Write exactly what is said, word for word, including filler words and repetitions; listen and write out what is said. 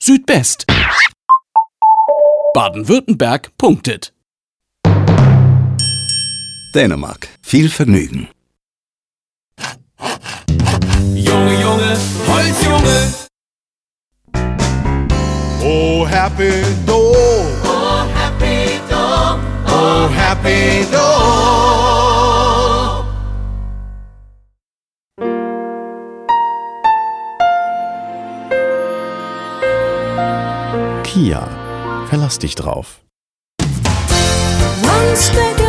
Südbest. Baden-Württemberg punktet. Dänemark. Viel Vergnügen. Junge, Junge, Holzjunge. Oh, happy dog. Oh, happy dog. Oh, happy dog. Kia. Verlass dich drauf. Once bigger